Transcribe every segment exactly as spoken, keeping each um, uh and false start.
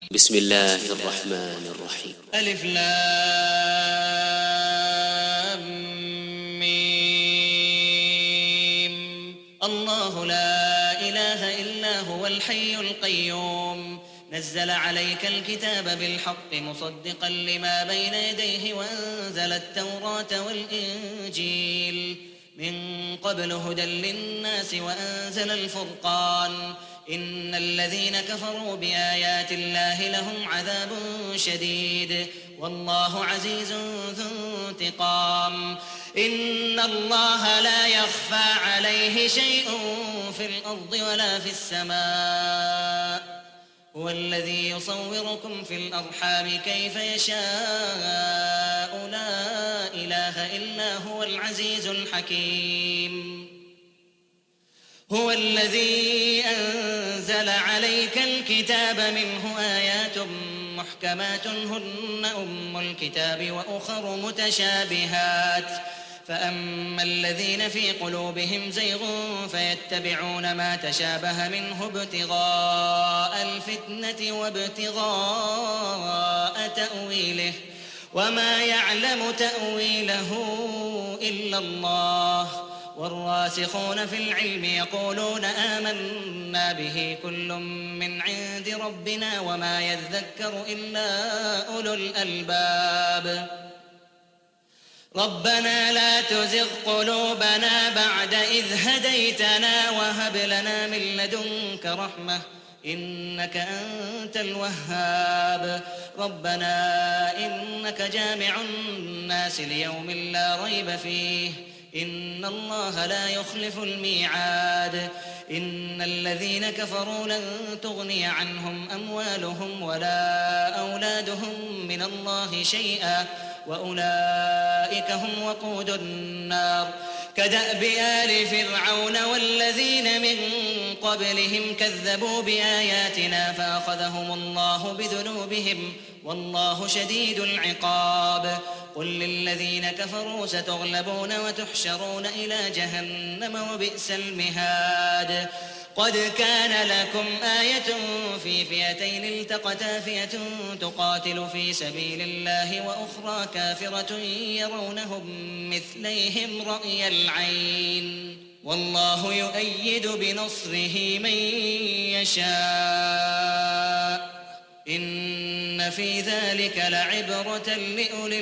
بسم الله الرحمن الرحيم. ألف لام ميم. الله لا إله إلا هو الحي القيوم نزل عليك الكتاب بالحق مصدقا لما بين يديه وأنزل التوراة والإنجيل من قبل هدى للناس وأنزل الفرقان إن الذين كفروا بآيات الله لهم عذاب شديد والله عزيز ذو انتقام. إن الله لا يخفى عليه شيء في الأرض ولا في السماء هو الذي يصوركم في الأرحام كيف يشاء لا إله إلا هو العزيز الحكيم. هو الذي أنزل عليك الكتاب منه آيات محكمات هن أم الكتاب وأخر متشابهات فأما الذين في قلوبهم زيغ فيتبعون ما تشابه منه ابتغاء الفتنة وابتغاء تأويله وما يعلم تأويله إلا الله والراسخون في العلم يقولون آمنا به كل من عند ربنا وما يذكر إلا أولو الألباب. ربنا لا تزغ قلوبنا بعد إذ هديتنا وهب لنا من لدنك رحمة إنك أنت الوهاب. ربنا إنك جامع الناس ليوم لا ريب فيه إن الله لا يخلف الميعاد. إن الذين كفروا لن تغني عنهم أموالهم ولا أولادهم من الله شيئا وأولئك هم وقود النار. كدأب آل فرعون والذين من قبلهم كذبوا بآياتنا فأخذهم الله بذنوبهم والله شديد العقاب. قل للذين كفروا ستغلبون وتحشرون إلى جهنم وبئس المهاد. قد كان لكم آية في فئتين التقتا فئة تقاتل في سبيل الله وأخرى كافرة يرونهم مثليهم رأي العين والله يؤيد بنصره من يشاء إن في ذلك لعبرة لأولي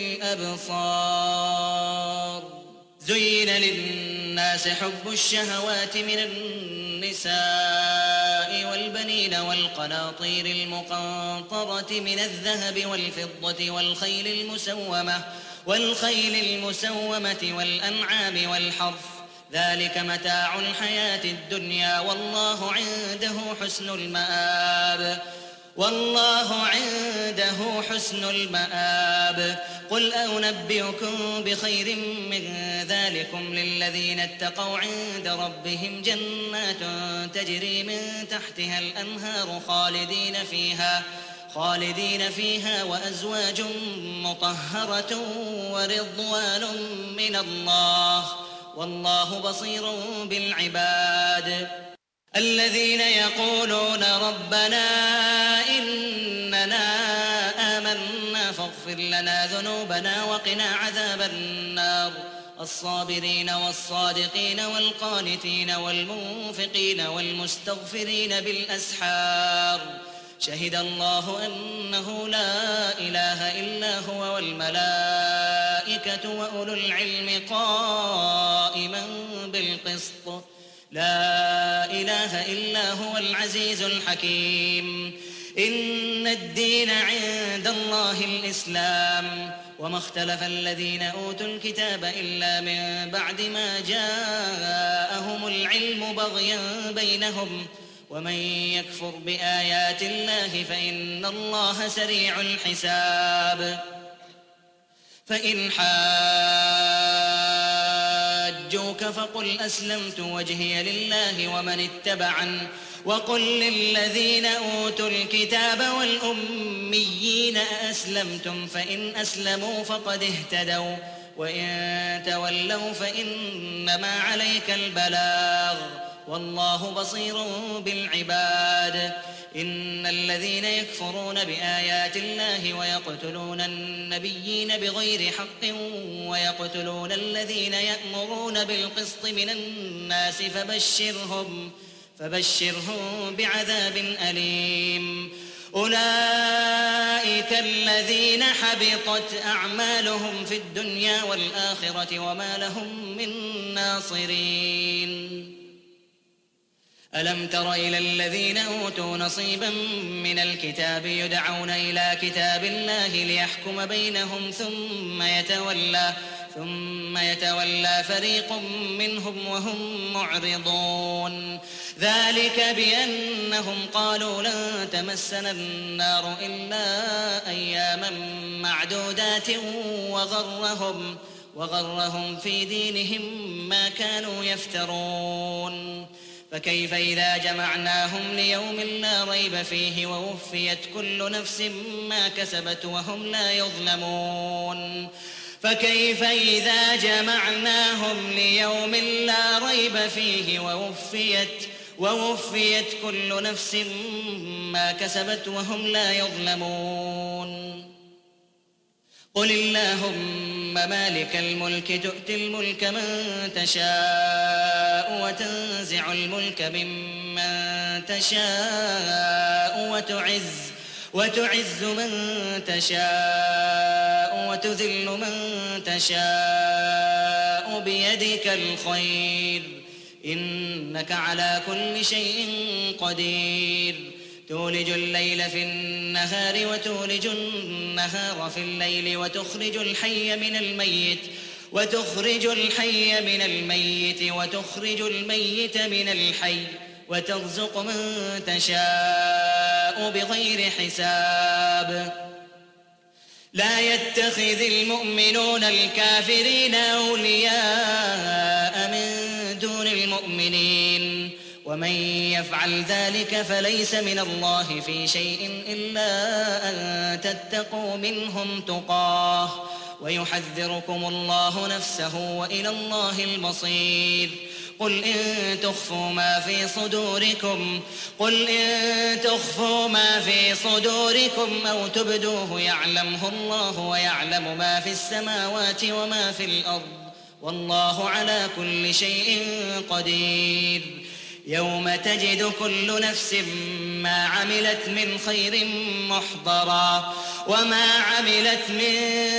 الأبصار. زين للناس حب الشهوات من النساء والبنين والقناطير المقنطرة من الذهب والفضة والخيل المسومة والخيل المسومة والأنعام والحرث ذلك متاع الحياة الدنيا والله عنده حسن المآب والله عنده حسن المآب. قل أنبئكم بخير من ذلكم للذين اتقوا عند ربهم جنات تجري من تحتها الأنهار خالدين فيها خالدين فيها وأزواج مطهرة ورضوان من الله والله بصير بالعباد. الذين يقولون ربنا إننا آمنا فاغفر لنا ذنوبنا وقنا عذاب النار. الصابرين والصادقين والقانتين والمنفقين والمستغفرين بالأسحار. شهد الله أنه لا إله إلا هو والملائكة وأولو العلم قائما بالقسط لا إله إلا هو العزيز الحكيم. إن الدين عند الله الإسلام وما اختلف الذين أوتوا الكتاب إلا من بعد ما جاءهم العلم بغيا بينهم ومن يكفر بآيات الله فإن الله سريع الحساب. فإن حاجوك فقل أسلمت وجهي لله ومن اتبعن وقل للذين أوتوا الكتاب والأميين أأسلمتم فإن أسلموا فقد اهتدوا وإن تولوا فإنما عليك البلاغ والله بصير بالعباد. إن الذين يكفرون بآيات الله ويقتلون النبيين بغير حق ويقتلون الذين يأمرون بالقسط من الناس فبشرهم فبشرهم بعذاب أليم. أولئك الذين حبطت أعمالهم في الدنيا والآخرة وما لهم من ناصرين. ألم تر إلى الذين أوتوا نصيبا من الكتاب يدعون إلى كتاب الله ليحكم بينهم ثم يتولى ثم يتولى فريق منهم وهم معرضون. ذلك بأنهم قالوا لن تمسنا النار إلا أياما معدودات وغرهم وغرهم في دينهم ما كانوا يفترون. فكيف إذا جمعناهم ليوم لا ريب فيه ووفيت كل نفس ما كسبت وهم لا يظلمون. فكيف إذا جمعناهم ليوم لا ريب فيه ووفيت ووفيت كل نفس ما كسبت وهم لا يظلمون. قل اللهم مالك الملك تؤتي الملك من تشاء وتنزع الملك ممن تشاء وتعز وتعز من تشاء وتذل من تشاء بيدك الخير إنك على كل شيء قدير. تولج الليل في النهار وتولج النهار في الليل وتخرج الحي من الميت وتخرج الحي من الميت وتخرج الميت من الحي وترزق من تشاء بغير حساب. لا يتخذ المؤمنون الكافرين أولياء من دون المؤمنين ومن يفعل ذلك فليس من الله في شيء إلا أن تتقوا منهم تقاه ويحذركم الله نفسه وإلى الله المصير. قل إن تخفوا ما في صدوركم قل إن تخفوا ما في صدوركم أو تبدوه يعلمه الله ويعلم ما في السماوات وما في الأرض والله على كل شيء قدير. يوم تجد كل نفس ما عملت من خير محضرا وما عملت من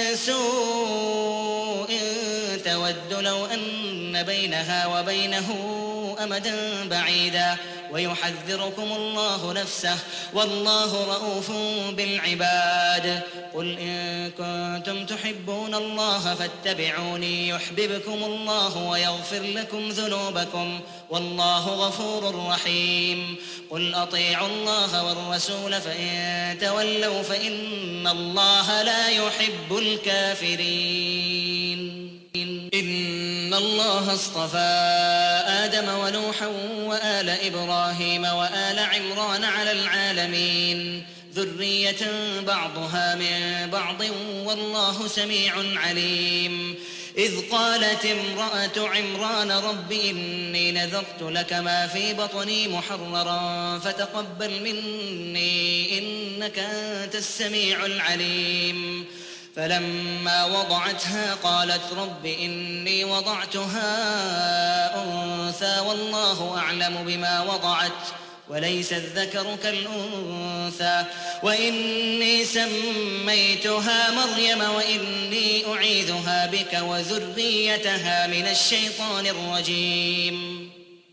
سوء تود لو أن بينها وبينه أمدا بعيدا ويحذركم الله نفسه والله رؤوف بالعباد. قل إن كنتم تحبون الله فاتبعوني يحببكم الله ويغفر لكم ذنوبكم والله غفور رحيم. قل أطيعوا الله والرسول فإن تولوا فإن الله لا يحب الكافرين. إن الله اصطفى آدم ونوحا وآل إبراهيم وآل عمران على العالمين ذرية بعضها من بعض والله سميع عليم. إذ قالت امرأة عمران رب إني نذرت لك ما في بطني محررا فتقبل مني إنك أنت السميع العليم. فلما وضعتها قالت رب إني وضعتها أنثى والله أعلم بما وضعت وليس الذكر كالأنثى وإني سميتها مريم وإني أعيذها بك وذريتها من الشيطان الرجيم.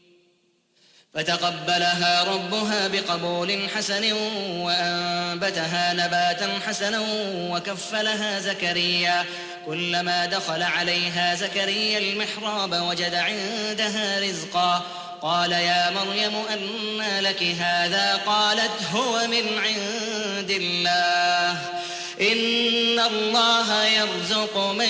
فتقبلها ربها بقبول حسن وأنبتها نباتا حسنا وكفلها زكريا كلما دخل عليها زكريا المحراب وجد عندها رزقا قال يا مريم أنى لك هذا قالت هو من عند الله إن الله يرزق من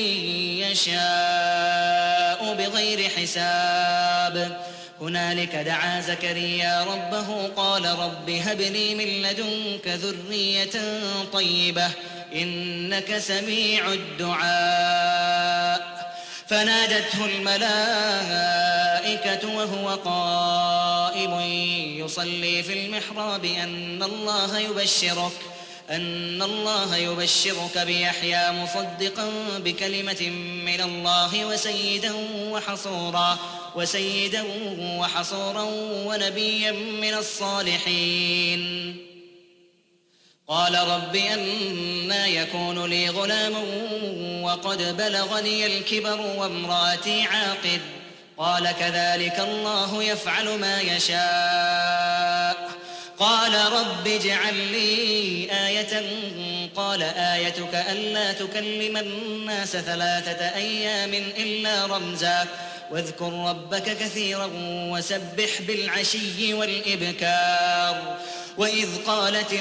يشاء بغير حساب. هنالك دعا زكريا ربه قال رب هب لي من لدنك ذرية طيبة إنك سميع الدعاء. فنادته الملائكة وهو قائم يصلي في المحراب أن الله يبشرك أن الله يبشرك بيحيى مصدقا بكلمة من الله وسيدا وحصورا وسيدا وحصورا ونبيا من الصالحين. قال رب أنى يكون لي غلام وقد بلغني الكبر وامرأتي عاقر قال كذلك الله يفعل ما يشاء. قال رب اجعل لي آية قال آيتك ألا تكلم الناس ثلاثة أيام إلا رمزا واذكر ربك كثيرا وسبح بالعشي والإبكار. وإذ قالت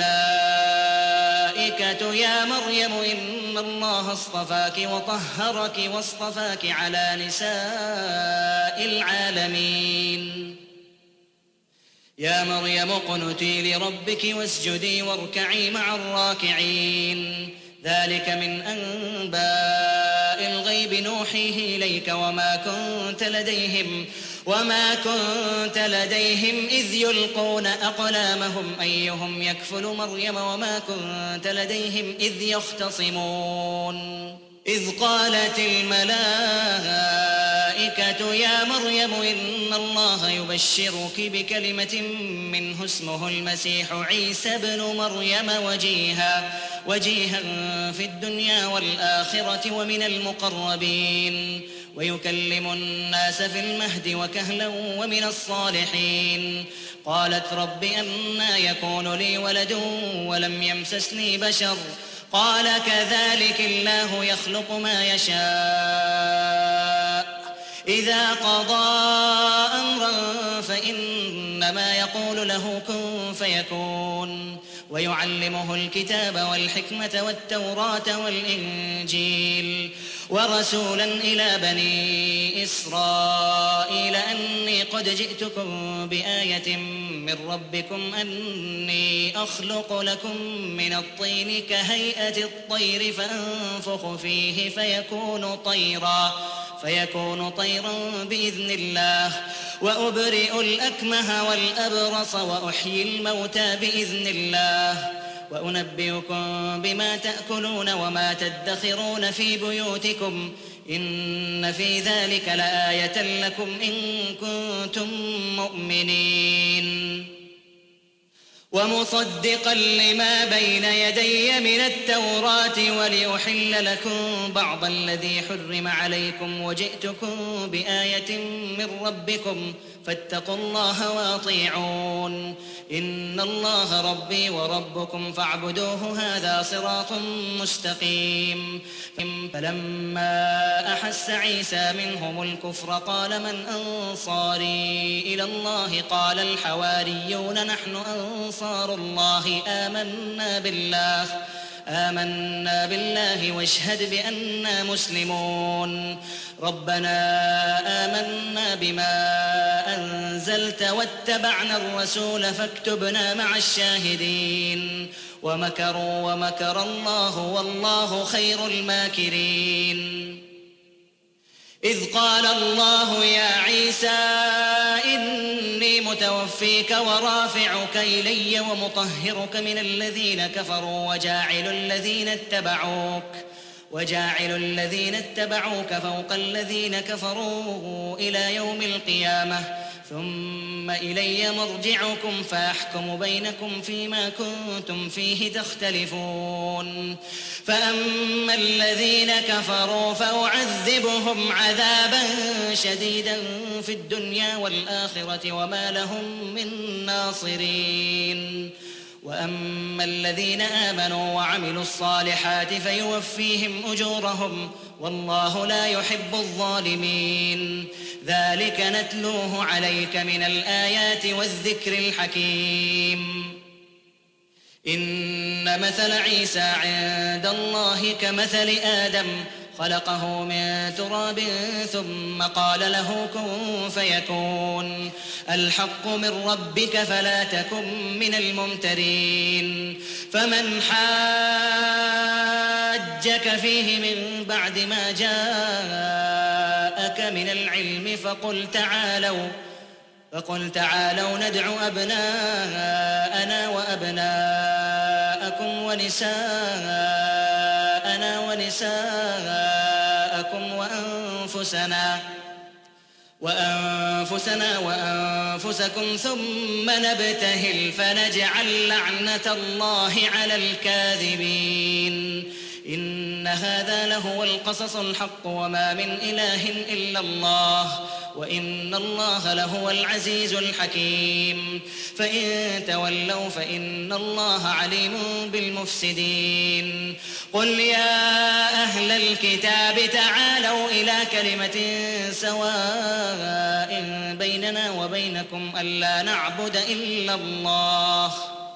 الملائكة يا مريم إن الله اصطفاك وطهرك واصطفاك على نساء العالمين. يا مريم اقنتي لربك واسجدي واركعي مع الراكعين. ذلك من أنباء الغيب نوحيه إليك وما كنت لديهم وما كنت لديهم إذ يلقون أقلامهم أيهم يكفل مريم وما كنت لديهم إذ يختصمون. إذ قالت الملائكة يا مريم إن الله يبشرك بكلمة منه اسمه المسيح عيسى ابن مريم وجيها وجيها في الدنيا والآخرة ومن المقربين ويكلم الناس في المهد وكهلا ومن الصالحين. قالت رب أنى يكون لي ولد ولم يمسسني بشر قال كذلك الله يخلق ما يشاء إذا قضى أمرا فإنما يقول له كن فيكون. ويعلمه الكتاب والحكمة والتوراة والإنجيل ورسولا إلى بني إسرائيل أني قد جئتكم بآية من ربكم أني أخلق لكم من الطين كهيئة الطير فأنفخ فيه فيكون طيرا فيكون طيرا بإذن الله وأبرئ الأكمه والأبرص وأحيي الموتى بإذن الله وأنبئكم بما تأكلون وما تدخرون في بيوتكم إن في ذلك لآية لكم إن كنتم مؤمنين. ومصدقا لما بين يدي من التوراة ولأحل لكم بعض الذي حرم عليكم وجئتكم بآية من ربكم فاتقوا الله وأطيعون. إن الله ربي وربكم فاعبدوه هذا صراط مستقيم. فلما أحس عيسى منهم الكفر قال من أنصاري إلى الله قال الحواريون نحن أنصار الله آمنا بالله آمنا بالله واشهد بأننا مسلمون. ربنا آمنا بما أنزلت واتبعنا الرسول فاكتبنا مع الشاهدين. ومكروا ومكر الله والله خير الماكرين. إذ قال الله يا عيسى إني متوفيك ورافعك إلي ومطهرك من الذين كفروا وجاعل الذين اتبعوك وجاعل الذين اتبعوك فوق الذين كفروا إلى يوم القيامة ثم إلي مرجعكم فأحكم بينكم فيما كنتم فيه تختلفون. فأما الذين كفروا فأعذبهم عذابا شديدا في الدنيا والآخرة وما لهم من ناصرين. وأما الذين آمنوا وعملوا الصالحات فيوفيهم أجورهم والله لا يحب الظالمين. ذلك نتلوه عليك من الآيات والذكر الحكيم. إن مثل عيسى عند الله كمثل آدم خلقه من تراب ثم قال له كن فيكون. الحق من ربك فلا تكن من الممترين. فمن حاجك حاجك فيه من بعد ما جاءك من العلم فقل تعالوا فقل تعالوا ندع أبناءنا وأبناءكم ونساءنا ونساءكم وأنفسنا وأنفسنا وأنفسكم ثم نبتهل فنجعل لعنة الله على الكاذبين إن هذا لهو القصص الحق وما من إله إلا الله وإن الله لهو العزيز الحكيم فإن تولوا فإن الله عليم بالمفسدين قل يا أهل الكتاب تعالوا إلى كلمة سواء بيننا وبينكم ألا نعبد إلا الله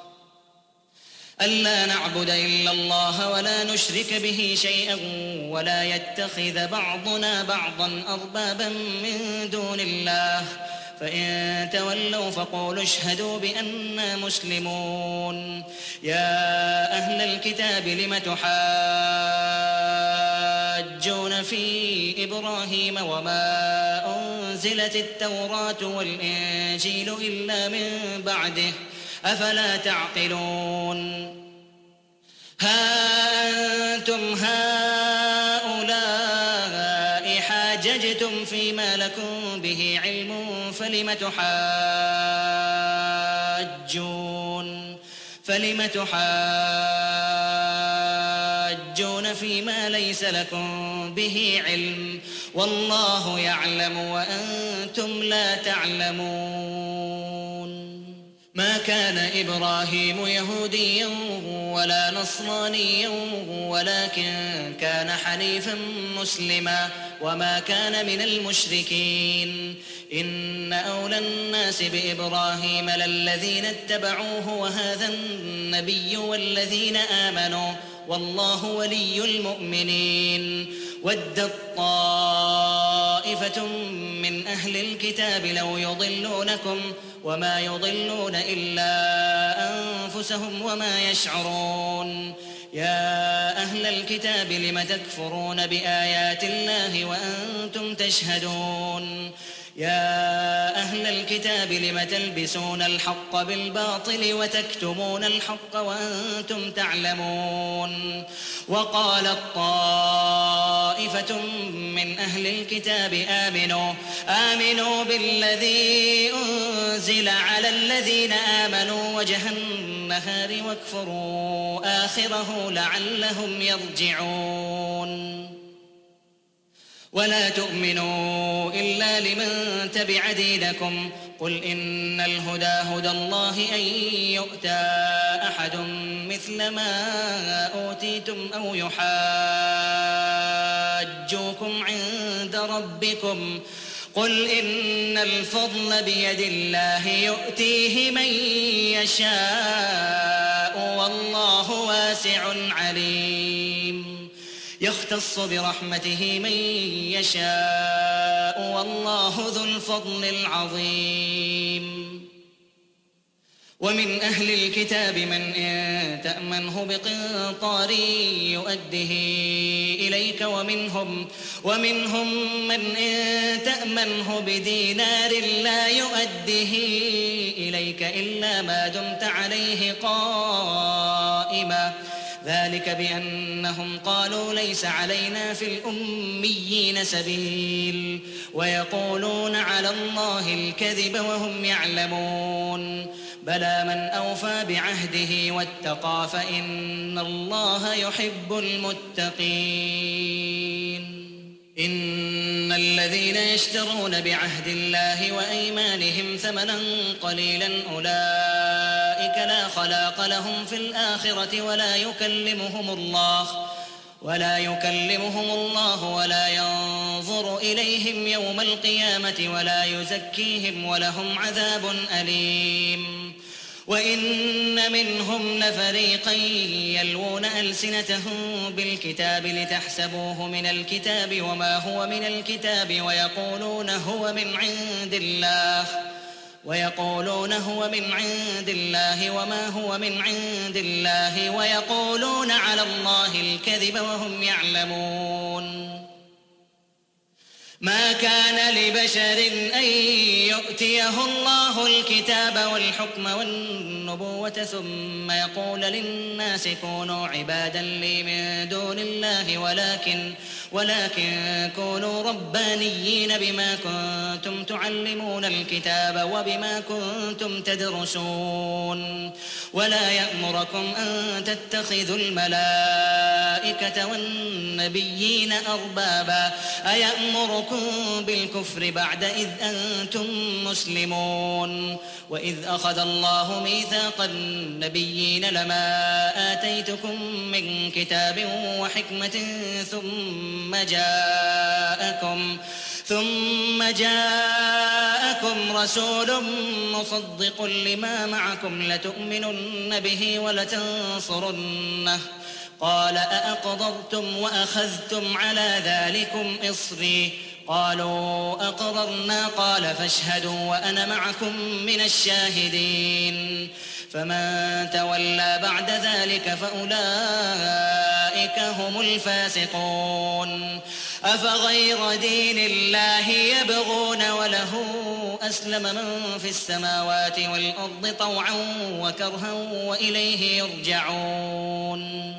ألا نعبد إلا الله ولا نشرك به شيئا ولا يتخذ بعضنا بعضا أربابا من دون الله فإن تولوا فقولوا اشهدوا بأننا مسلمون يا أهل الكتاب لم تحاجون في إبراهيم وما أنزلت التوراة والإنجيل إلا من بعده أفلا تعقلون ها أنتم هؤلاء حاججتم فيما لكم به علم فلم تحاجون فلم تحاجون فيما ليس لكم به علم والله يعلم وأنتم لا تعلمون ما كان إبراهيم يهوديا ولا نصرانيا ولكن كان حنيفا مسلما وما كان من المشركين إن أولى الناس بإبراهيم للذين اتبعوه وهذا النبي والذين آمنوا والله ولي المؤمنين ودت طائفة من أهل الكتاب لو يضلونكم وما يضلون إلا أنفسهم وما يشعرون يا أهل الكتاب لم تكفرون بآيات الله وأنتم تشهدون يا أهل الكتاب لم تلبسون الحق بالباطل وتكتمون الحق وأنتم تعلمون وقالت طائفة من أهل الكتاب آمنوا آمنوا بالذي أنزل على الذين آمنوا وجه النهار واكفروا آخره لعلهم يرجعون ولا تؤمنوا إلا لمن تبع دينكم قل إن الهدى هدى الله أن يؤتى أحد مثل ما أوتيتم أو يحاجوكم عند ربكم قل إن الفضل بيد الله يؤتيه من يشاء والله واسع عليم يختص برحمته من يشاء والله ذو الفضل العظيم ومن أهل الكتاب من إن تأمنه بقنطار يؤده إليك ومنهم ومنهم من إن تأمنه بدينار لا يؤده إليك إلا ما دمت عليه قائما ذلك بأنهم قالوا ليس علينا في الأميين سبيل ويقولون على الله الكذب وهم يعلمون بلى من أوفى بعهده واتقى فإن الله يحب المتقين إن الذين يشترون بعهد الله وأيمانهم ثمنا قليلا أولئك لا خلاق لهم في الآخرة ولا يكلمهم الله ولا يكلمهم الله ولا ينظر إليهم يوم القيامة ولا يزكيهم ولهم عذاب أليم وإن منهم لفريقا يلوون ألسنتهم بالكتاب لتحسبوه من الكتاب وما هو من الكتاب ويقولون هو من عند الله ويقولون هو من عند الله وما هو من عند الله ويقولون على الله الكذب وهم يعلمون. ما كان لبشر أن يؤتيه الله الكتاب والحكم والنبوة ثم يقول للناس كونوا عبادا لي من دون الله ولكن ولكن كونوا ربانيين بما كنتم تعلمون الكتاب وبما كنتم تدرسون. ولا يأمركم أن تتخذوا الملائكة والنبيين أربابا أيأمركم بالكفر بعد إذ أنتم مسلمون. وإذ أخذ الله ميثاق النبيين لما آتيتكم من كتاب وحكمة ثم جاءكم ثم جاءكم رسول مصدق لما معكم لتؤمنن به ولتنصرنه قال أأقررتم وأخذتم على ذلكم إصري قالوا أقررنا قال فاشهدوا وأنا معكم من الشاهدين. فمن تولى بعد ذلك فأولئك هم الفاسقون. أفغير دين الله يبغون وله أسلم من في السماوات والأرض طوعا وكرها وإليه يرجعون.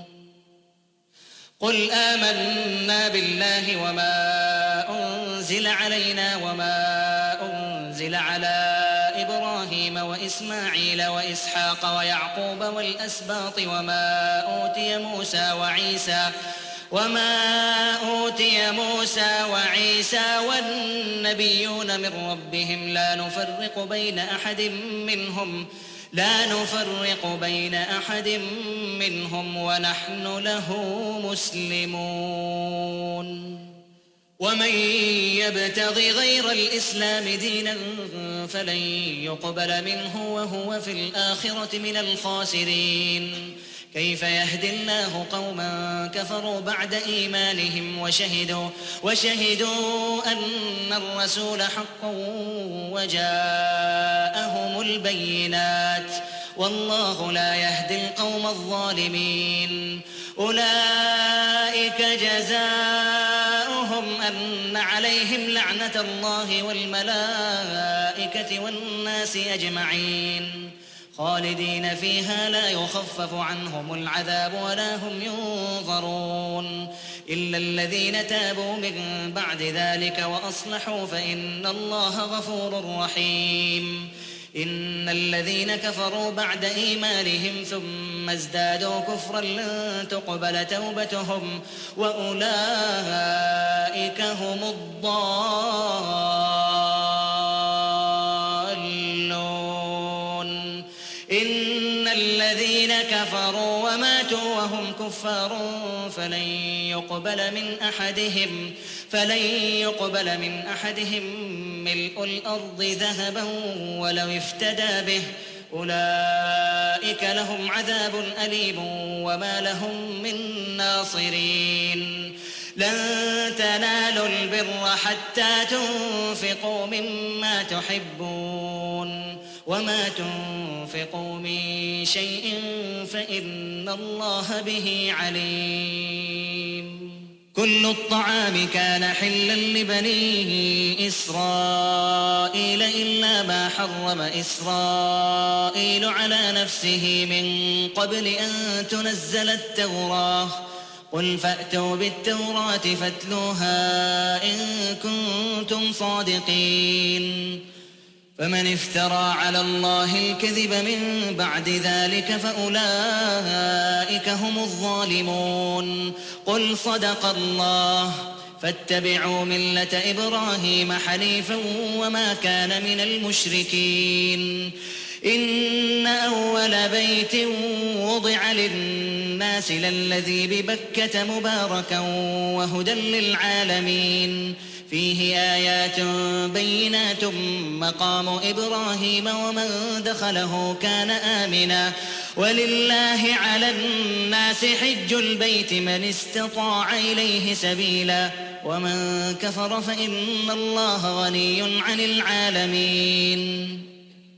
قل آمنا بالله وما أنزل علينا وما أنزل على إبراهيم وإسماعيل وإسحاق ويعقوب والأسباط وما أوتي موسى وعيسى وما أوتي موسى وعيسى والنبيون من ربهم لا نفرق بين أحد منهم لا نفرق بين أحد منهم ونحن له مسلمون. ومن يبتغ غير الإسلام دينا فلن يقبل منه وهو في الآخرة من الخاسرين. كيف يهدي الله قوما كفروا بعد إيمانهم وشهدوا, وشهدوا أن الرسول حق وجاءهم البينات والله لا يهدي القوم الظالمين. أولئك جزاؤهم أن عليهم لعنة الله والملائكة والناس أجمعين خالدين فيها لا يخفف عنهم العذاب ولا هم ينظرون إلا الذين تابوا من بعد ذلك وأصلحوا فإن الله غفور رحيم. إن الذين كفروا بعد إيمانهم ثم ازدادوا كفرا لن تقبل توبتهم وأولئك هم الضالون. إن الذين كفروا وماتوا وهم كفار فلن يقبل من أحدهم فلن يقبل من أحدهم ملء الأرض ذهبا ولو افتدى به أولئك لهم عذاب أليم وما لهم من ناصرين. لن تنالوا البر حتى تنفقوا مما تحبون وما تنفقوا من شيء فإن الله به عليم. كل الطعام كان حلا لبني إسرائيل إلا ما حرم إسرائيل على نفسه من قبل أن تنزل التوراة قل فأتوا بالتوراة فاتلوها إن كنتم صادقين. فمن افترى على الله الكذب من بعد ذلك فأولئك هم الظالمون. قل صدق الله فاتبعوا ملة إبراهيم حنيفا وما كان من المشركين. إن أول بيت وضع للناس للذي ببكة مباركا وهدى للعالمين فيه آيات بينات مقام إبراهيم ومن دخله كان آمنا ولله على الناس حج البيت من استطاع إليه سبيلا ومن كفر فإن الله غني عن العالمين.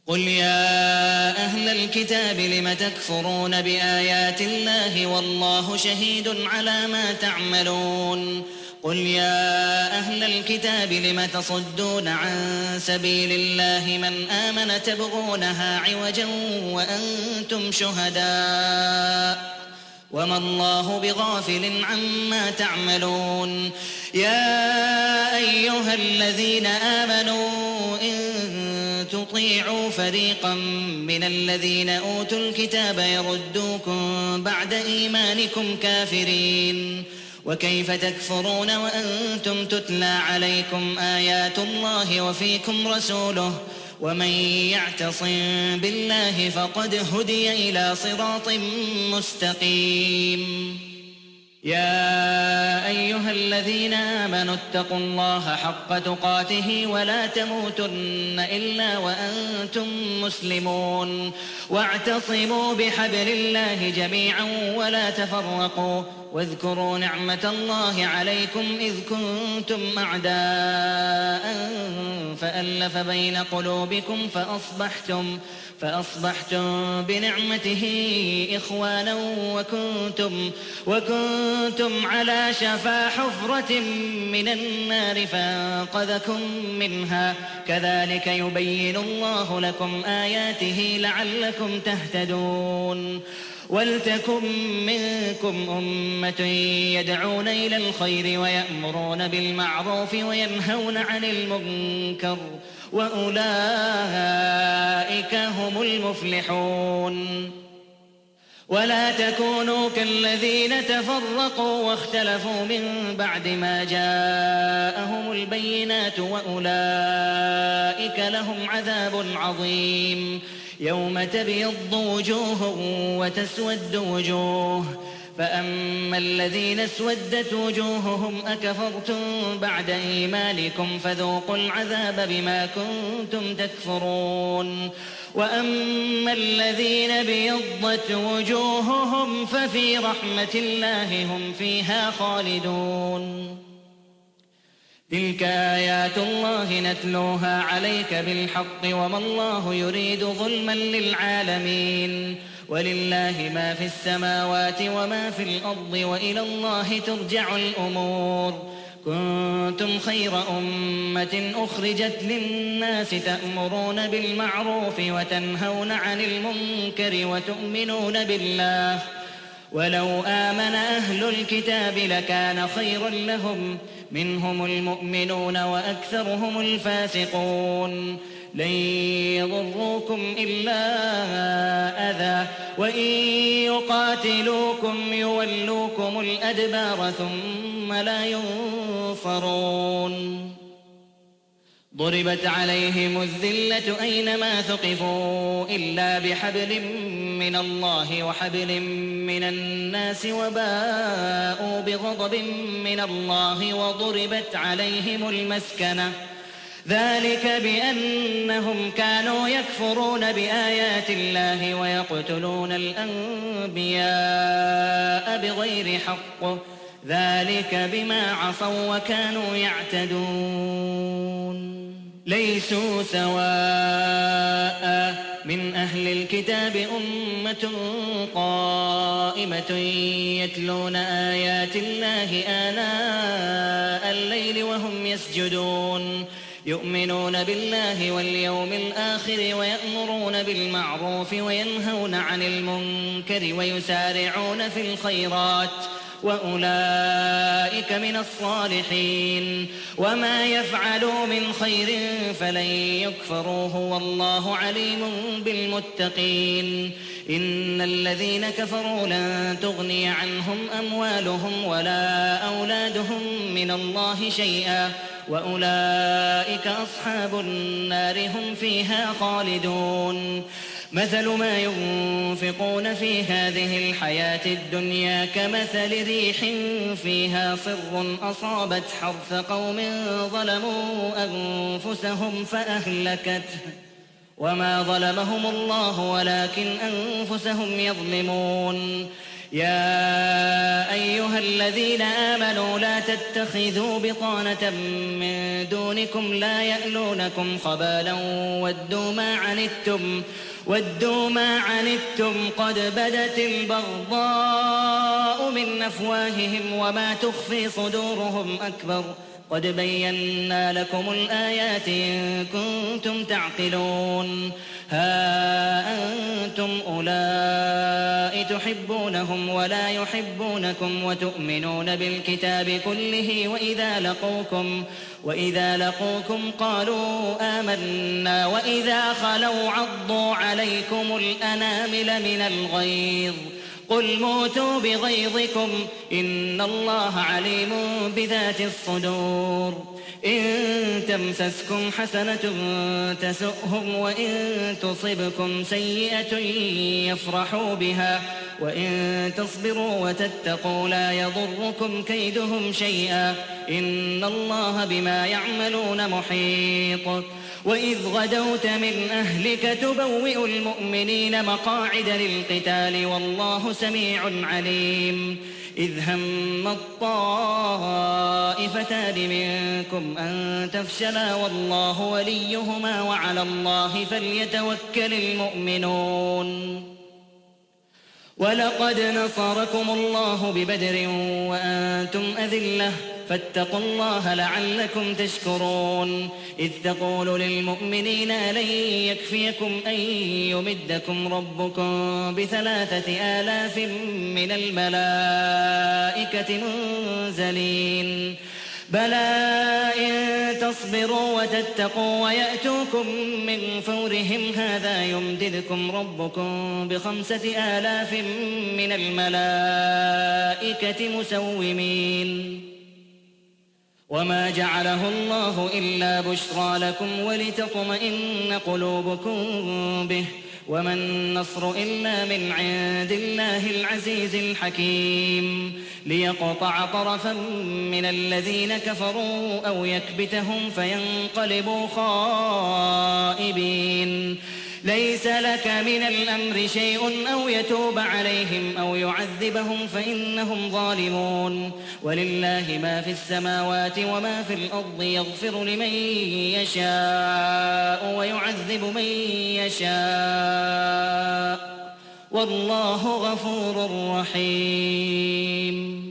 قل يا أهل الكتاب لم تكفرون بآيات الله والله شهيد على ما تعملون قل يا أهل الكتاب لم تصدون عن سبيل الله من آمن تبغونها عوجا وأنتم شهداء وما الله بغافل عما تعملون يا أيها الذين آمنوا إن تطيعوا فريقا من الذين أوتوا الكتاب يردوكم بعد إيمانكم كافرين وكيف تكفرون وأنتم تتلى عليكم آيات الله وفيكم رسوله ومن يعتصم بالله فقد هدي إلى صراط مستقيم يا أيها الذين آمنوا اتقوا الله حق تقاته ولا تموتن إلا وأنتم مسلمون واعتصموا بحبل الله جميعا ولا تفرقوا واذكروا نعمة الله عليكم إذ كنتم أعداء فألف بين قلوبكم فأصبحتم فأصبحتم بنعمته إخوانا وكنتم, وكنتم على شفا حفرة من النار فانقذكم منها كذلك يبين الله لكم آياته لعلكم تهتدون ولتكن منكم أمة يدعون إلى الخير ويأمرون بالمعروف وينهون عن المنكر وأولئك هم المفلحون ولا تكونوا كالذين تفرقوا واختلفوا من بعد ما جاءهم البينات وأولئك لهم عذاب عظيم يوم تبيض وجوه وتسود وجوه فأما الذين اسودت وجوههم أكفرتم بعد إيمانكم فذوقوا العذاب بما كنتم تكفرون وأما الذين بيضت وجوههم ففي رحمة الله هم فيها خالدون تلك آيات الله نتلوها عليك بالحق وما الله يريد ظلما للعالمين ولله ما في السماوات وما في الأرض وإلى الله ترجع الأمور كنتم خير أمة أخرجت للناس تأمرون بالمعروف وتنهون عن المنكر وتؤمنون بالله ولو آمن أهل الكتاب لكان خيرا لهم منهم المؤمنون وأكثرهم الفاسقون لن يضروكم إلا أذى وإن يقاتلوكم يولوكم الأدبار ثم لا ينصرون ضربت عليهم الذلة أينما ثقفوا إلا بحبل من الله وحبل من الناس وباءوا بغضب من الله وضربت عليهم المسكنة ذلك بأنهم كانوا يكفرون بآيات الله ويقتلون الأنبياء بغير حق ذلك بما عصوا وكانوا يعتدون ليسوا سواء من أهل الكتاب أمة قائمة يتلون آيات الله آناء الليل وهم يسجدون يؤمنون بالله واليوم الآخر ويأمرون بالمعروف وينهون عن المنكر ويسارعون في الخيرات وأولئك من الصالحين وما يفعلوا من خير فلن يكفروه والله عليم بالمتقين إن الذين كفروا لن تغني عنهم أموالهم ولا أولادهم من الله شيئا وأولئك أصحاب النار هم فيها خالدون مثل ما ينفقون في هذه الحياة الدنيا كمثل ريح فيها صر أصابت حرث قوم ظلموا أنفسهم فأهلكته وما ظلمهم الله ولكن أنفسهم يظلمون يا أيها الذين آمنوا لا تتخذوا بطانة من دونكم لا يألونكم خبالا ودوا ما عنتم ودوا ما عنتم قد بدت البغضاء من أفواههم وما تخفي صدورهم أكبر قد بينا لكم الآيات إن كنتم تعقلون ها أنتم أولئك تحبونهم ولا يحبونكم وتؤمنون بالكتاب كله وإذا لقوكم وإذا لقوكم قالوا آمنا وإذا خلوا عضوا عليكم الأنامل من الغيظ قل موتوا بغيظكم إن الله عليم بذات الصدور إن تمسسكم حسنة تسؤهم وإن تصبكم سيئة يفرحوا بها وإن تصبروا وتتقوا لا يضركم كيدهم شيئا إن الله بما يعملون محيط وإذ غدوت من أهلك تبوئ المؤمنين مقاعد للقتال والله سميع عليم إذ هم الطائفتان منكم أن تفشلا والله وليهما وعلى الله فليتوكل المؤمنون ولقد نصركم الله ببدر وأنتم أذلة فاتقوا الله لعلكم تشكرون إذ تقول للمؤمنين لن يكفيكم أن يمدكم ربكم بثلاثة آلاف من الملائكة منزلين بلى إن تصبروا وتتقوا ويأتوكم من فورهم هذا يمددكم ربكم بخمسة آلاف من الملائكة مسومين وما جعله الله إلا بشرى لكم ولتطمئن قلوبكم به وما النصر إلا من عند الله العزيز الحكيم ليقطع طرفا من الذين كفروا أو يكبتهم فينقلبوا خائبين ليس لك من الأمر شيء أو يتوب عليهم أو يعذبهم فإنهم ظالمون ولله ما في السماوات وما في الأرض يغفر لمن يشاء ويعذب من يشاء والله غفور رحيم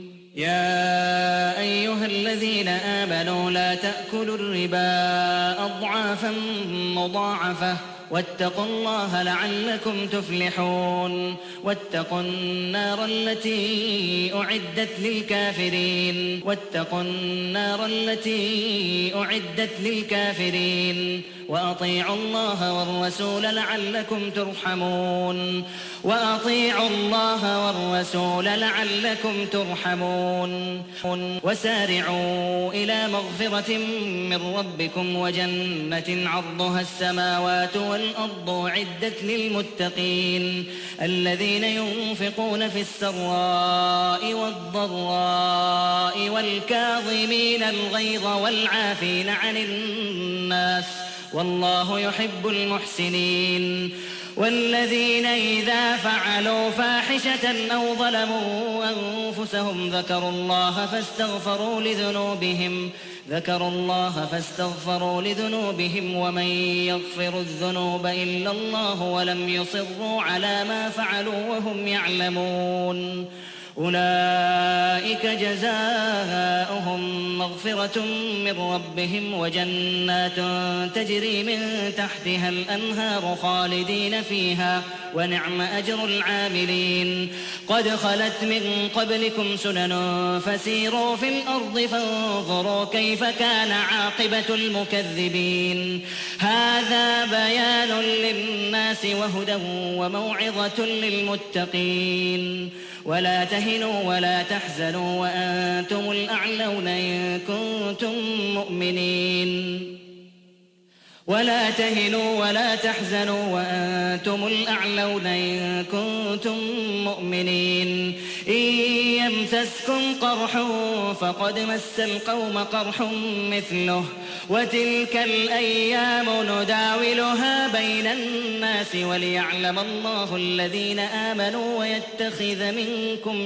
يا أيها الذين آمنوا لا تأكلوا الربا أضعافا مضاعفة واتقوا الله لعلكم تفلحون واتقوا النار التي أعدت للكافرين واتقوا النار التي أعدت للكافرين وأطيعوا الله والرسول لعلكم ترحمون وأطيعوا الله والرسول لعلكم ترحمون وسارعوا إلى مغفرة من ربكم وجنة عرضها السماوات والأرض أعدت للمتقين الذين ينفقون في السراء والضراء والكاظمين الغيظ والعافين عن الناس والله يحب المحسنين والذين إذا فعلوا فاحشة أو ظلموا أنفسهم ذكروا الله فاستغفروا لذنوبهم ذكروا الله فاستغفروا لذنوبهم ومن يغفر الذنوب إلا الله ولم يصروا على ما فعلوا وهم يعلمون أولئك جزاؤهم مغفرة من ربهم وجنات تجري من تحتها الأنهار خالدين فيها ونعم أجر العاملين قد خلت من قبلكم سنن فسيروا في الأرض فانظروا كيف كان عاقبة المكذبين هذا بيان للناس وهدى وموعظة للمتقين ولا تهنوا ولا تحزنوا وأنتم الأعلون إن كنتم مؤمنين ولا تهنوا ولا تحزنوا وأنتم الأعلون إن كنتم مؤمنين إن يمسسكم قرح فقد مس القوم قرح مثله وتلك الأيام نداولها بين الناس وليعلم الله الذين آمنوا ويتخذ منكم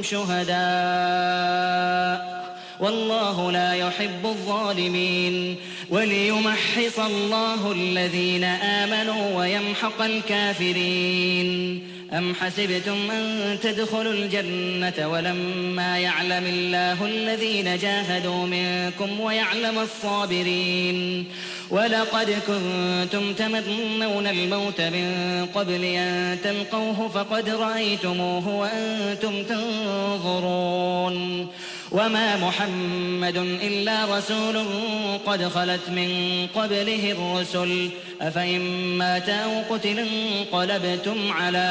شهداء والله لا يحب الظالمين وليمحص الله الذين آمنوا ويمحق الكافرين. أم حسبتم أن تدخلوا الجنة ولما يعلم الله الذين جاهدوا منكم ويعلم الصابرين ولقد كنتم تمنون الموت من قبل أن تلقوه فقد رأيتموه وأنتم تنظرون وما محمد إلا رسول قد خلت من قبله الرسل أفإن مات أو قتل انقلبتم على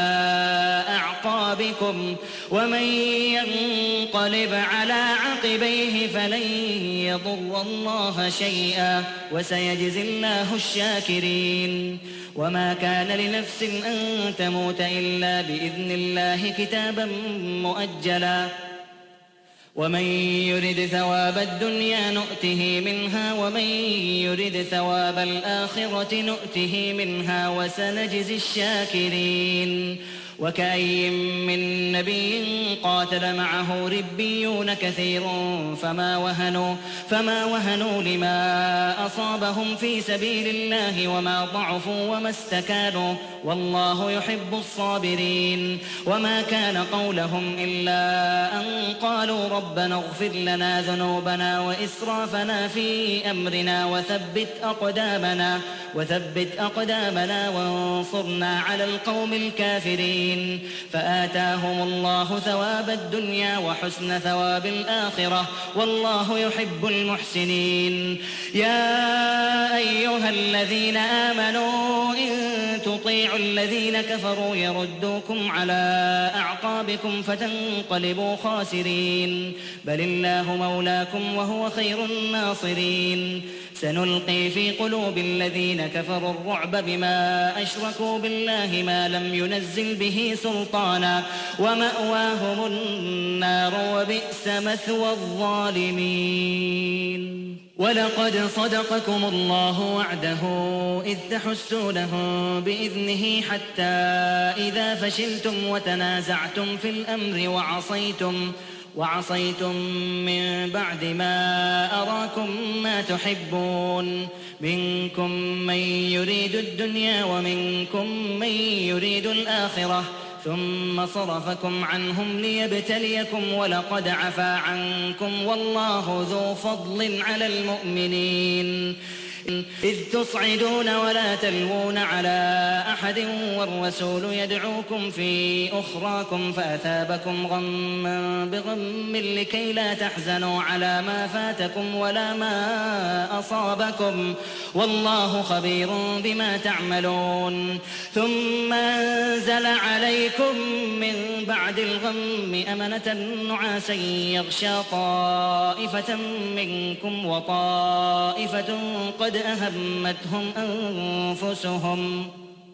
أعقابكم ومن ينقلب على عقبيه فلن يضر الله شيئا وسيجزي الله الشاكرين. وما كان لنفس أن تموت إلا بإذن الله كتابا مؤجلا ومن يرد ثواب الدنيا نؤته منها ومن يرد ثواب الآخرة نؤته منها وسنجزي الشاكرين. وكأي من نبي قاتل معه ربيون كثير فما وهنوا, فما وهنوا لما أصابهم في سبيل الله وما ضعفوا وما استكانوا والله يحب الصابرين. وما كان قولهم إلا أن قالوا ربنا اغفر لنا ذنوبنا وإسرافنا في أمرنا وثبت أقدامنا, وثبت أقدامنا وانصرنا على القوم الكافرين. فآتاهم الله ثواب الدنيا وحسن ثواب الآخرة والله يحب المحسنين. يا أيها الذين آمنوا إن تطيعوا الذين كفروا يردوكم على أعقابكم فتنقلبوا خاسرين بل الله مولاكم وهو خير الناصرين. سنلقي في قلوب الذين كفروا الرعب بما أشركوا بالله ما لم ينزل به سلطانا ومأواهم النار وبئس مثوى الظالمين. ولقد صدقكم الله وعده إذ تحسونهم بإذنه حتى إذا فشلتم وتنازعتم في الأمر وعصيتم وعصيتم من بعد ما أراكم ما تحبون منكم من يريد الدنيا ومنكم من يريد الآخرة ثم صرفكم عنهم ليبتليكم ولقد عفا عنكم والله ذو فضل على المؤمنين إذ تصعدون ولا تلوون على أحد والرسول يدعوكم في أخراكم فأثابكم غما بغم لكي لا تحزنوا على ما فاتكم ولا ما أصابكم والله خبير بما تعملون. ثم أنزل عليكم من بعد الغم أمنة نعاسا يغشى طائفة منكم وطائفة قد أهمتهم أنفسهم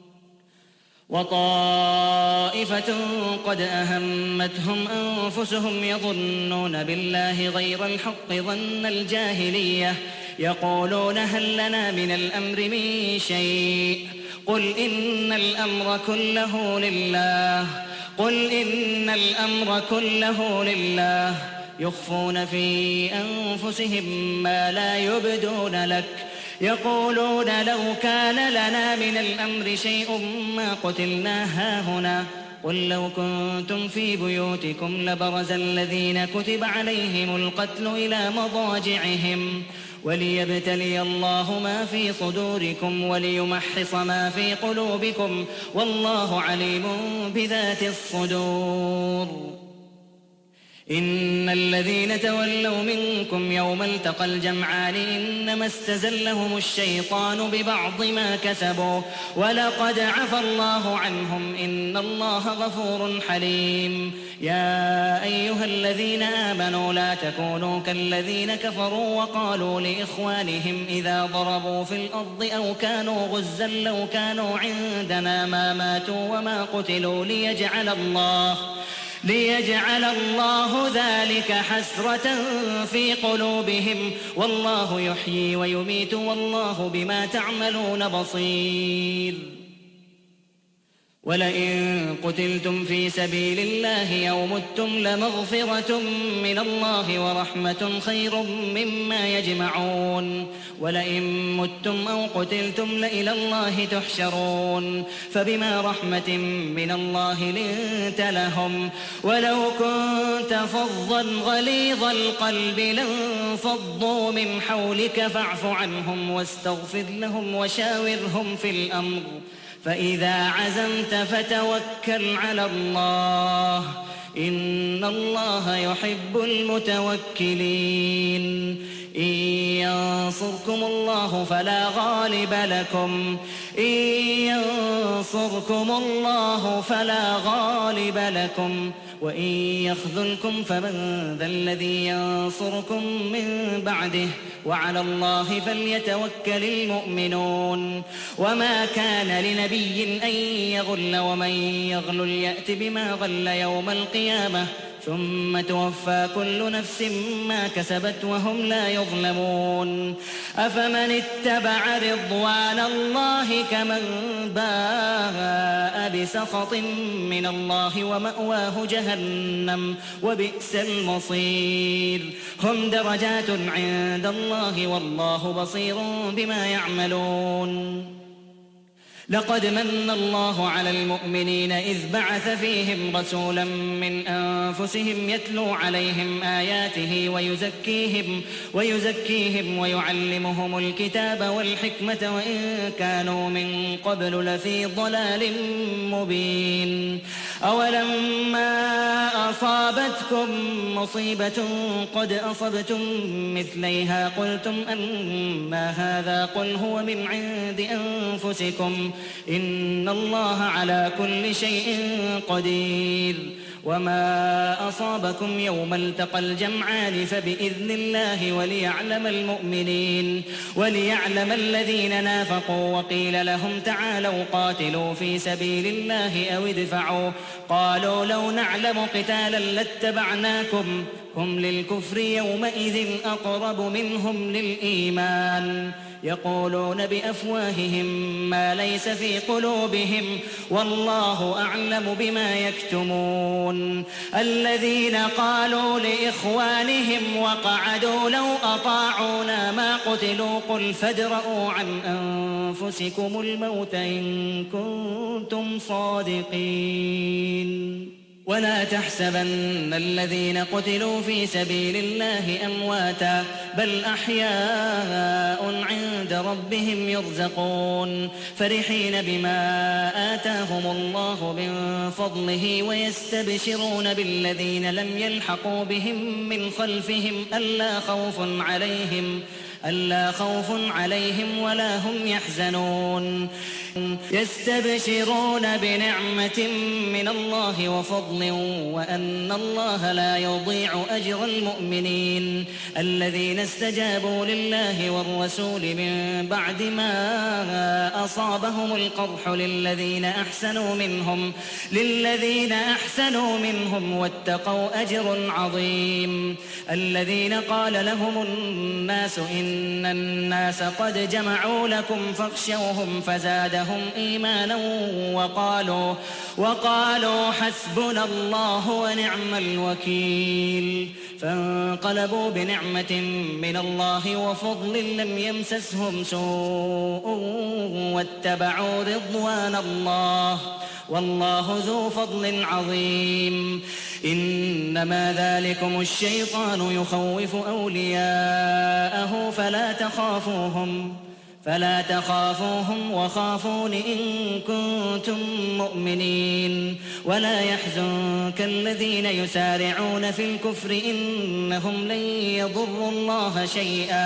وطائفة قد أهمتهم أنفسهم يظنون بالله غير الحق ظن الجاهلية يقولون هل لنا من الأمر من شيء قل إن الأمر كله لله قل إن الأمر كله لله يخفون في أنفسهم ما لا يبدون لك يقولون لو كان لنا من الأمر شيء ما قتلنا هاهنا قل لو كنتم في بيوتكم لبرز الذين كتب عليهم القتل إلى مضاجعهم وليبتلي الله ما في صدوركم وليمحص ما في قلوبكم والله عليم بذات الصدور. إن الذين تولوا منكم يوم التقى الجمعان إنما استزلهم الشيطان ببعض ما كسبوا ولقد عفى الله عنهم إن الله غفور حليم. يا أيها الذين آمنوا لا تكونوا كالذين كفروا وقالوا لإخوانهم إذا ضربوا في الأرض أو كانوا غزا لو كانوا عندنا ما ماتوا وما قتلوا ليجعل الله ليجعل الله ذلك حسرة في قلوبهم والله يحيي ويميت والله بما تعملون بصير ولئن قتلتم في سبيل الله أو متم لمغفرة من الله ورحمة خير مما يجمعون ولئن متم أو قتلتم لإلى الله تحشرون فبما رحمة من الله لنت لهم ولو كنت فظا غليظ القلب لانفضوا من حولك فاعف عنهم واستغفر لهم وشاورهم في الأمر فإذا عزمت فتوكل على الله إن الله يحب المتوكلين إن ينصركم الله فلا غالب لكم إن ينصركم الله فلا غالب لكم وإن يخذلكم فمن ذا الذي ينصركم من بعده وعلى الله فليتوكل المؤمنون وما كان لنبي أن يغل ومن يغل يأت بما غل يوم القيامة ثم توفى كل نفس ما كسبت وهم لا يظلمون أفمن اتبع رضوان الله كمن باء بسخط من الله ومأواه جهنم وبئس المصير هم درجات عند الله والله بصير بما يعملون لقد من الله على المؤمنين إذ بعث فيهم رسولا من أنفسهم يتلو عليهم آياته ويزكيهم, ويزكيهم ويعلمهم الكتاب والحكمة وإن كانوا من قبل لفي ضلال مبين أولما أصابتكم مصيبة قد أصبتم مثليها قلتم أنى هذا قل هو من عند أنفسكم إن الله على كل شيء قدير وما أصابكم يوم التقى الجمعان فبإذن الله وليعلم المؤمنين وليعلم الذين نافقوا وقيل لهم تعالوا قاتلوا في سبيل الله أو ادفعوا قالوا لو نعلم قتالا لاتبعناكم هم للكفر يومئذ أقرب منهم للإيمان يقولون بأفواههم ما ليس في قلوبهم والله أعلم بما يكتمون الذين قالوا لإخوانهم وقعدوا لو أطاعونا ما قتلوا قل فادرءوا عن أنفسكم الموت إن كنتم صادقين ولا تحسبن الذين قتلوا في سبيل الله أمواتا بل أحياء عند ربهم يرزقون فرحين بما آتاهم الله من فضله ويستبشرون بالذين لم يلحقوا بهم من خلفهم ألا خوف عليهم ألا خوف عليهم ولا هم يحزنون يستبشرون بنعمة من الله وفضل وأن الله لا يضيع أجر المؤمنين الذين استجابوا لله والرسول من بعد ما أصابهم القرح للذين أحسنوا منهم للذين أحسنوا منهم واتقوا أجر عظيم الذين قال لهم الناس إن الناس قد جمعوا لكم فاخشوهم فزادهم إيمانا وقالوا, وقالوا حسبنا الله ونعم الوكيل فانقلبوا بنعمة من الله وفضل لم يمسسهم سوء واتبعوا رضوان الله والله ذو فضل عظيم إنما ذلكم الشيطان يخوف أولياءه فلا تخافوهم فلا تخافوهم وخافون إن كنتم مؤمنين ولا يحزنك الذين يسارعون في الكفر إنهم لن يضروا الله شيئا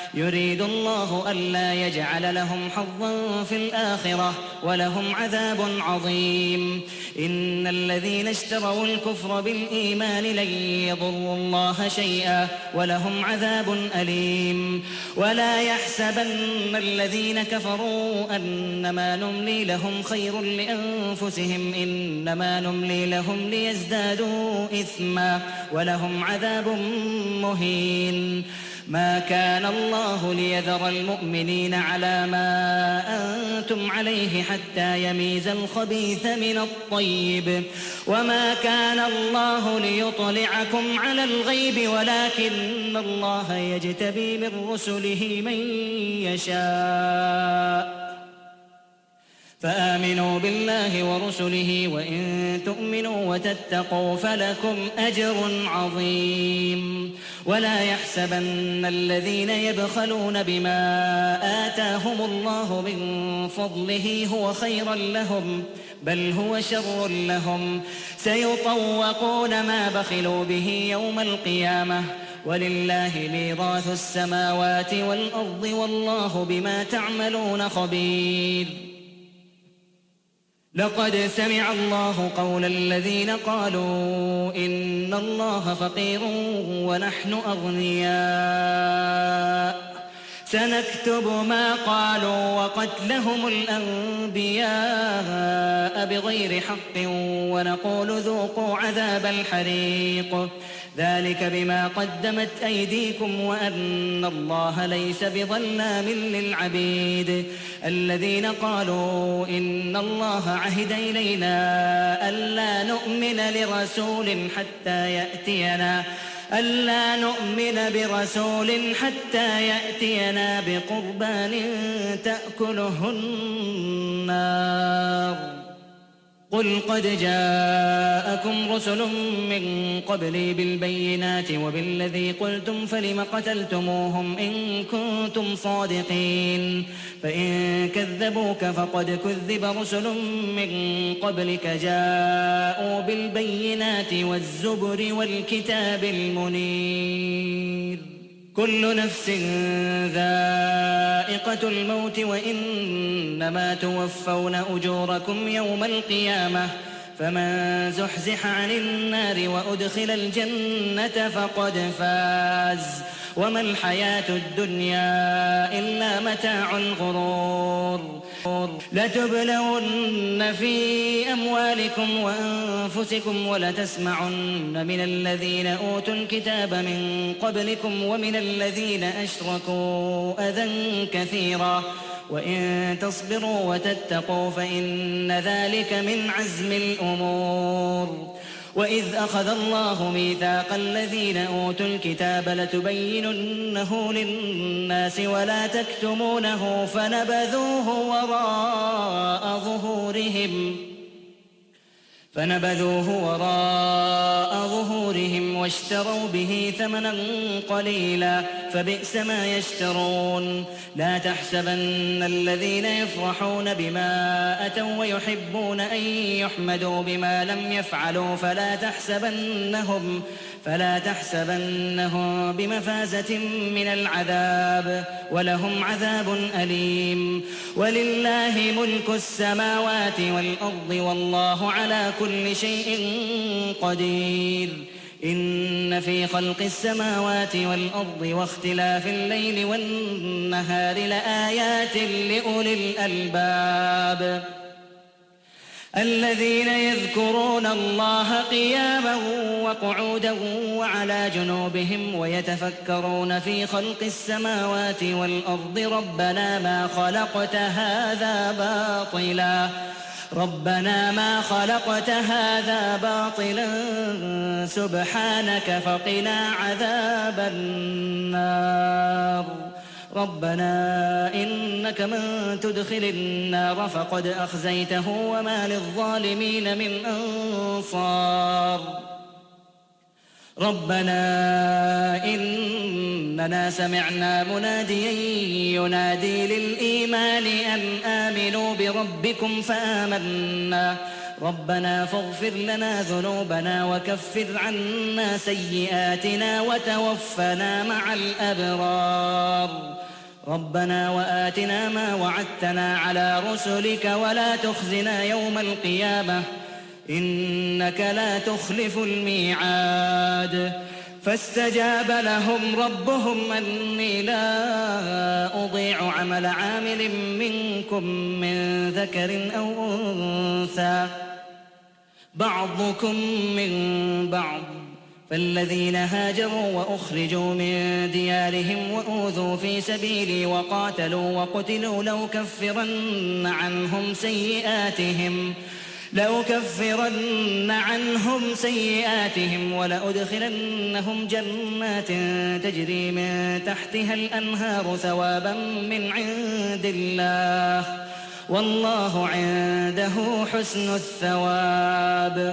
يريد الله ألا يجعل لهم حظا في الآخرة ولهم عذاب عظيم. إن الذين اشتروا الكفر بالإيمان لن يضروا الله شيئا ولهم عذاب أليم. ولا يحسبن الذين كفروا أنما نملي لهم خير لأنفسهم إنما نملي لهم ليزدادوا إثما ولهم عذاب مهين. ما كان الله ليذر المؤمنين على ما أنتم عليه حتى يميز الخبيث من الطيب وما كان الله ليطلعكم على الغيب ولكن الله يجتبي من رسله من يشاء فآمنوا بالله ورسله وإن تؤمنوا وتتقوا فلكم أجر عظيم. ولا يحسبن الذين يبخلون بما آتاهم الله من فضله هو خيرا لهم بل هو شر لهم سيطوقون ما بخلوا به يوم القيامة ولله ميراث السماوات والأرض والله بما تعملون خبير. لقد سمع الله قول الذين قالوا إن الله فقير ونحن أغنياء سنكتب ما قالوا وقتلهم الأنبياء بغير حق ونقول ذوقوا عذاب الحريق ذلك بما قدمت أيديكم وأن الله ليس بظلام للعبيد. الذين قالوا إن الله عهد إلينا ألا نؤمن لرسول حتى يأتينا ألا نؤمن برسول حتى يأتينا بقربان تأكله النار قل قد جاءكم رسل من قبلي بالبينات وبالذي قلتم فلم قتلتموهم إن كنتم صادقين فإن كذبوك فقد كذب رسل من قبلك جاءوا بالبينات والزبر والكتاب المنير. كل نفس ذائقة الموت وإنما توفون أجوركم يوم القيامة فمن زحزح عن النار وأدخل الجنة فقد فاز وما الحياة الدنيا إلا متاع الغرور. لتبلون في أموالكم وأنفسكم ولتسمعن من الذين أوتوا الكتاب من قبلكم ومن الذين أشركوا أذى كثيرا وإن تصبروا وتتقوا فإن ذلك من عزم الأمور. وإذ أخذ الله ميثاق الذين أوتوا الكتاب لتبيننه للناس ولا تكتمونه فنبذوه وراء ظهورهم فنبذوه وراء ظهورهم واشتروا به ثمنا قليلا فبئس ما يشترون. لا تحسبن الذين يفرحون بما أتوا ويحبون أن يحمدوا بما لم يفعلوا فلا تحسبنهم فلا تحسبنهم بمفازة من العذاب ولهم عذاب أليم. ولله ملك السماوات والأرض والله على كل شيء قدير. إن في خلق السماوات والأرض واختلاف الليل والنهار لآيات لأولي الألباب الذين يذكرون الله قياما وقعودا وعلى جنوبهم ويتفكرون في خلق السماوات والأرض ربنا ما خلقت هذا باطلا ربنا ما خلقت هذا باطلا سبحانك فقنا عذاب النار. ربنا إنك من تدخل النار فقد أخزيته وما للظالمين من أنصار. ربنا إننا سمعنا مناديا ينادي للإيمان أن آمنوا بربكم فآمنا ربنا فاغفر لنا ذنوبنا وكفر عنا سيئاتنا وتوفنا مع الأبرار ربنا وآتنا ما وعدتنا على رسلك ولا تخزنا يوم القيامة إنك لا تخلف الميعاد فاستجاب لهم ربهم أني لا أضيع عمل عامل منكم من ذكر أو أنثى بعضكم من بعض فالذين هاجروا وأخرجوا من ديارهم وأوذوا في سبيلي وقاتلوا وقتلوا لأكفرن عنهم سيئاتهم لو كفرن عنهم سيئاتهم ولأدخلنهم جنات تجري من تحتها الأنهار ثوابا من عند الله والله عنده حسن الثواب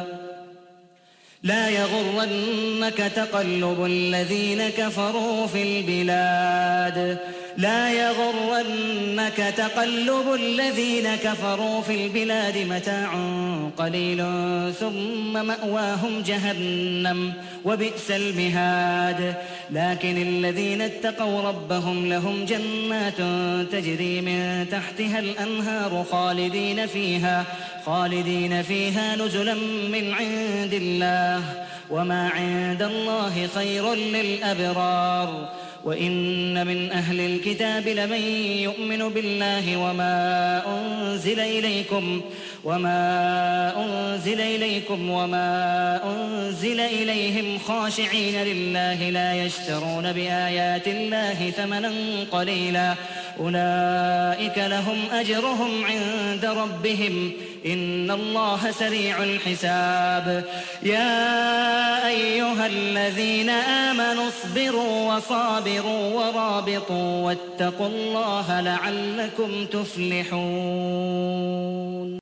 لا يغرنك تقلب الذين كفروا في البلاد لا يغرنك تقلب الذين كفروا في البلاد متاع قليل ثم مأواهم جهنم وبئس المهاد لكن الذين اتقوا ربهم لهم جنات تجري من تحتها الأنهار خالدين فيها خالدين فيها نزلا من عند الله وما عند الله خير للأبرار وإن من أهل الكتاب لمن يؤمن بالله وما أنزل إليكم وما أنزل إليكم وما أنزل إليهم خاشعين لله لا يشترون بآيات الله ثمنا قليلا أولئك لهم أجرهم عند ربهم إن الله سريع الحساب يا أيها الذين آمنوا اصبروا وصابروا ورابطوا واتقوا الله لعلكم تفلحون.